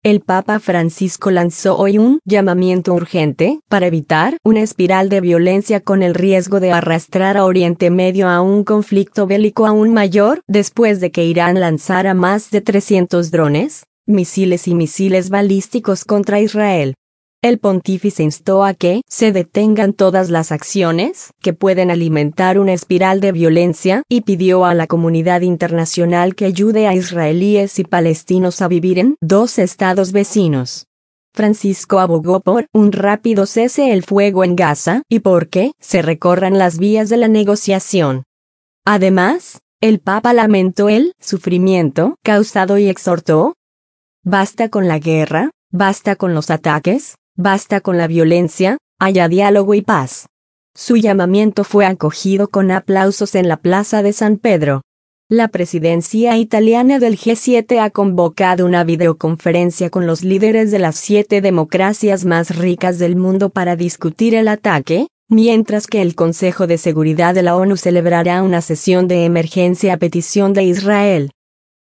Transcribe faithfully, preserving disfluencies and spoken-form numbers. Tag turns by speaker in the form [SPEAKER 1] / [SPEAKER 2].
[SPEAKER 1] El Papa Francisco lanzó hoy un llamamiento urgente para evitar una espiral de violencia con el riesgo de arrastrar a Oriente Medio a un conflicto bélico aún mayor después de que Irán lanzara más de trescientos drones, misiles y misiles balísticos contra Israel. El pontífice instó a que se detengan todas las acciones que pueden alimentar una espiral de violencia y pidió a la comunidad internacional que ayude a israelíes y palestinos a vivir en dos estados vecinos. Francisco abogó por un rápido cese el fuego en Gaza y por que se recorran las vías de la negociación. Además, el Papa lamentó el sufrimiento causado y exhortó: «Basta con la guerra, basta con los ataques, basta con la violencia, haya diálogo y paz». Su llamamiento fue acogido con aplausos en la Plaza de San Pedro. La presidencia italiana del G siete ha convocado una videoconferencia con los líderes de las siete democracias más ricas del mundo para discutir el ataque, mientras que el Consejo de Seguridad de la ONU celebrará una sesión de emergencia a petición de Israel.